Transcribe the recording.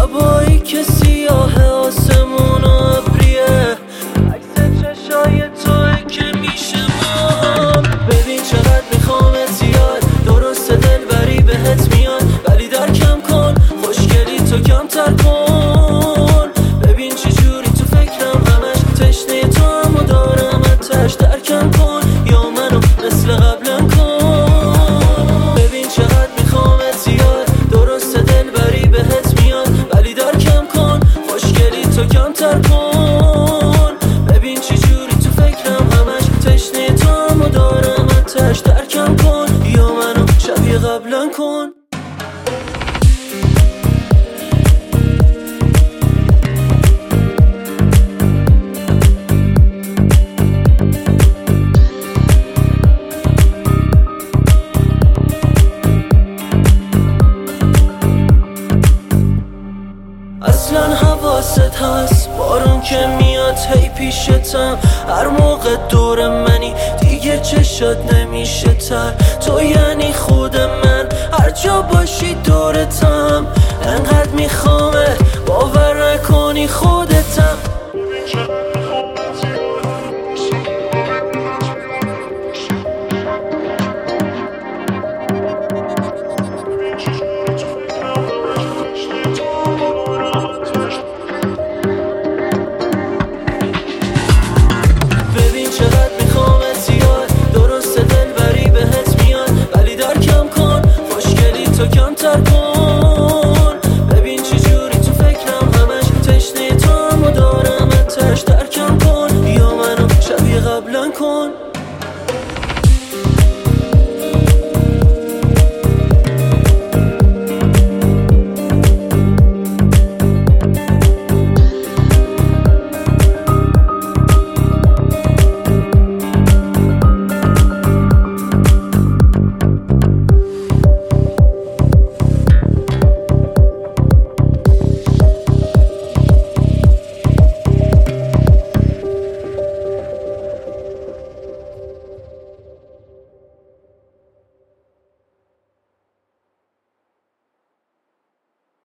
شبایی که سیاه آسمون و ابریه، عکس چشای توه که میشه ماهم. ببین چقدر میخوامت یاد، درست دلبری بهت میاد ولی در کم کن، خوشگلی تو کمتر کن. ببین چه جوری تو فکرم همش، تشنه تو هم و دارم اتش، در کم کن یا منو مثل قبلم کن. ببین چقدر میخوامت یاد، درست دلبری بهت میاد ولی در کم کن، خوشگلی تو کمتر کن. ببین چه جوری تو فکرم همش، تشنه تو هم و دارم اتش، در کم کن یا منو شبیه قبلم کن. اصلا حواست هست بارون که میاد هی پیشتم، هر موقع دور منی دیگه چشات نمیشه تر. تو یعنی خود من، هر جا باشی دورتم، انقدر میخوامه باور نکنی خود